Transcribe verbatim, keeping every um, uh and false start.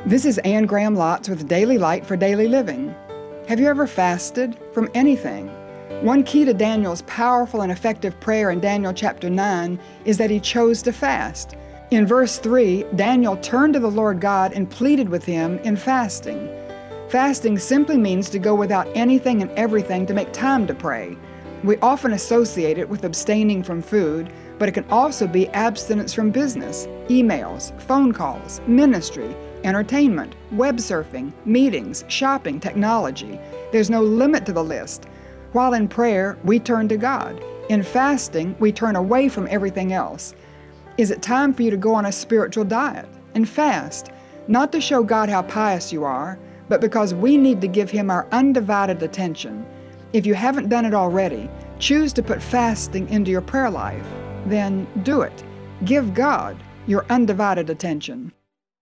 This is Anne Graham Lotz with Daily Light for Daily Living. Have you ever fasted from anything? One key to Daniel's powerful and effective prayer in Daniel chapter nine is that he chose to fast. In verse three, Daniel turned to the Lord God and pleaded with him in fasting. Fasting simply means to go without anything and everything to make time to pray. We often associate it with abstaining from food, but it can also be abstinence from business, emails, phone calls, ministry, entertainment, web surfing, meetings, shopping, technology. There's no limit to the list. While in prayer, we turn to God. In fasting, we turn away from everything else. Is it time for you to go on a spiritual diet and fast? Not to show God how pious you are, but because we need to give Him our undivided attention. If you haven't done it already, choose to put fasting into your prayer life. Then do it. Give God your undivided attention.